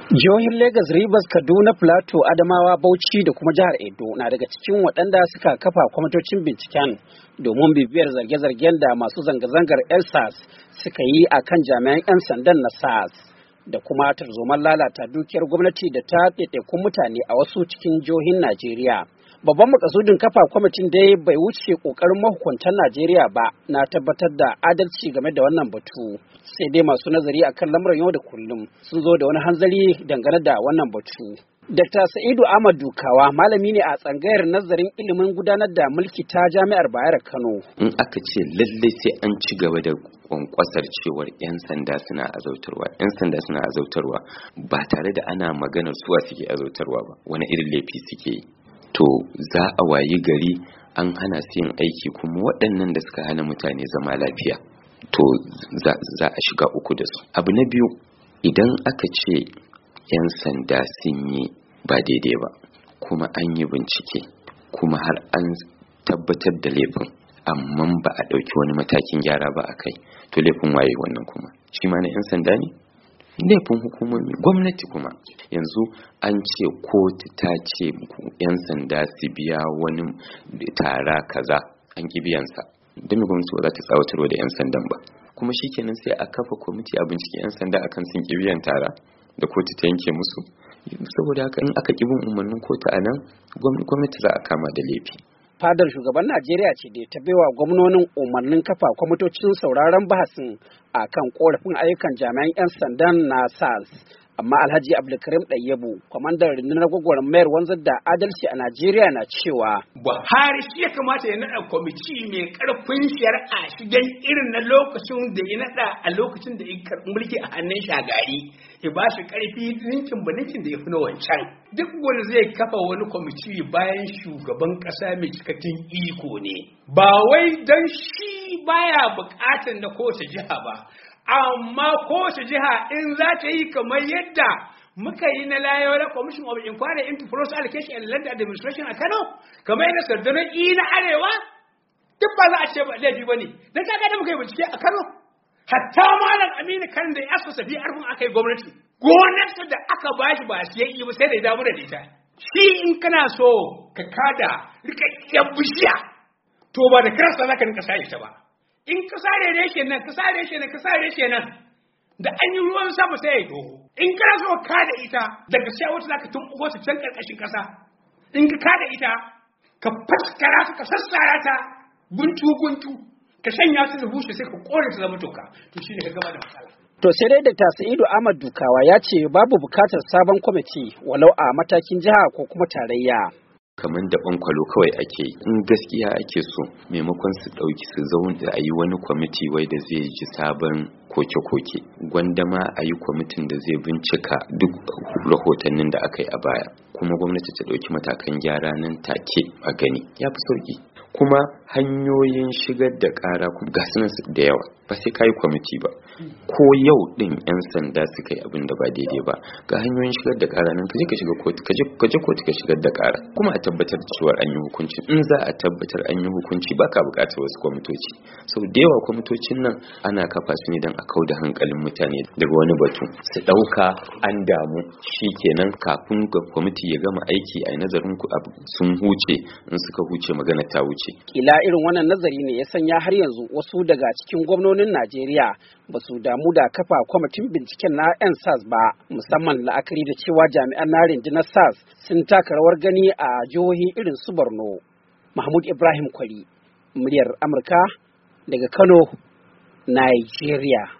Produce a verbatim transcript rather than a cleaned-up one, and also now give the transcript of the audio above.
Jihohin Legas, Rivers, Kaduna, Plateau, Adamawa, Bauchi da kuma jihar Edo na daga cikin waɗanda suka kafa kwamitocin binciken domin bibiyar zarge-zargen da masu zanga-zangar L S A S suka yi a kan jami'an 'yan sandan na S A S da kuma tarzoman lalata dukiyar gwamnati da ta ɗaiɗaikun mutane a wasu cikin jihohin Najeriya. Babban makasudin kafa kwamitin dai bai wuce ƙoƙarin mahukuntan Najeriya ba na tabbatar da adalci game da wannan batu. Sai dai masu nazari akan lamuran yau da kullum sun zo da wani hanzari dangane da wannan batu. Dakta Sa'idu Ahmad Dukawa malami ne a tsangayar nazarin ilimin gudanar da mulki ta Jami'ar Bayero Kano. In aka ce lallai sai an ci gaba da kwankwasar cewar 'yan sanda suna azautarwa, 'yan sanda suna azautarwa ba tare da ana maganar suwa suke azautarwa ba, wani irin laifi suke yi. To za a wayi gari an hana su yin aiki, kuma waɗannan da suka hana mutane zama lafiya to za, za a shiga uku da su. Abu na biyu, idan aka ce 'yan sanda sun yi ba daidai ba kuma an yi bincike kuma har an tabbatar da laifin amma ba a ɗauki wani matakin gyara ba a kai, to laifin waye wannan kuma? Shi ma na 'yan sanda ne? Laifin hukumomi, gwamnati kuma. Yanzu an ce kotu ta ce 'yan sanda su biya wani tara kaza, an ki biyansa. Don gwamnati ba za ta tsawatarwa da 'yan sandan ba, kuma shikenan sai a kafa kwamiti a bincike 'yan sanda akan sun ki biyan tara da kotu ta yanke musu. Saboda haka in aka ki bin umarnin kotu a nan, gwamnati za a kama da laifi. Fadar shugaban Najeriya ce da ta baiwa gwamnonin umarnin kafa kwamitocin sauraron bahasin a kan korafin ayyukan jami'an 'yan sandan na S A S. Amma Alhaji Abdulkarim Ɗayyabu, kwamandan rundunar gwagwarmayar wanzar da adalci a Najeriya, na cewa Buhari shi ya kamata ya naɗa kwamiti mai ƙarfin shari'a shigen irin na lokacin da ya naɗa a lokacin da ya karɓi mulki a hannun Shagari, ya ba shi ƙarfi ninkin ba ninkin da ya fi na wancan. Duk wanda zai kafa wani kwamiti bayan shugaban ƙasa mai cikakken iko ne, ba wai don shi baya buƙatar na kowace jiha ba, amma kowace jiha in za ta yi kamar yadda muka yi na Layola Commission of Inquiry into Force Allocation and Land Administration a Kano, kamar yadda Sardauna I na Arewa, duk ba za a ce ba laifi ba ne. Don kaga da muka yi bincike a Kano, hatta Malam Aminu Kano da ya asa sabi arfin aka yi gwamnati, gonarsa da aka bashi ba su yi ba sai da ya damu da ita. Shi in kana so ka kada rikakkiyar bishiya, to ba da karasa za ka rinka sa ita ba. In ka sare reshe nan, ka sare reshe nan, ka sare reshe nan, da an yi ruwan sama sai ya toho. In kana so ka da ita, daga sai wata zaka tumɓuko ta can ƙarƙashin ƙasa. In ka kada ita, ka faskara ta, ka sassara ta guntu guntu, ka shanya su da bushe sai ka kore ta zama toka. To shine ka gama da matsala. To sai dai Dakta Sa'idu Ahmad Dukawa ya ce babu bukatar sabon kwamiti walau a matakin jiha ko kuma tarayya. Kamar da bankwalo kawai ake, in gaskiya ake so maimakon su ɗauki su zauna a yi wani kwamiti wai da zai ji sabon koke-koke, gwandama a yi kwamitin da zai bincika duk rahotannin da aka yi a baya, kuma gwamnati ta ɗauki matakan gyara nan take a gani, ya fi sauki. Kuma hanyoyin shigar da ƙara ga sunan da yawa, ba sai ka yi kwamiti ba. Ko yau ɗin 'yan sanda suka yi abin da ba daidai ba, ga hanyoyin shigar da ƙara nan, kaje ka shiga kotu, kaje kotu ka shigar da ƙara, kuma a tabbatar da cewa an yi hukunci. In za a tabbatar an yi hukunci, ba ka buƙatar wasu kwamitoci. Sau da yawa kwamitocin nan ana kafa su ne don a kauda hankalin mutane daga wani batu, su ɗauka an damu, shi kenan kafin ga kwamiti ya gama aiki a nazarin ku abu sun huce, in suka huce magana ta wuce. Kila irin wannan nazari ne ya sanya har yanzu wasu daga cikin gwamnonin Najeriya ba su damu da kafa kwamitin binciken na 'yan S A S ba, musamman la'akari da cewa jami'an na rundunar S A S sun taka rawar gani a jihohi irin su Borno. Mahmud Ibrahim Kwari, muryar Amurka daga Kano, Nigeria.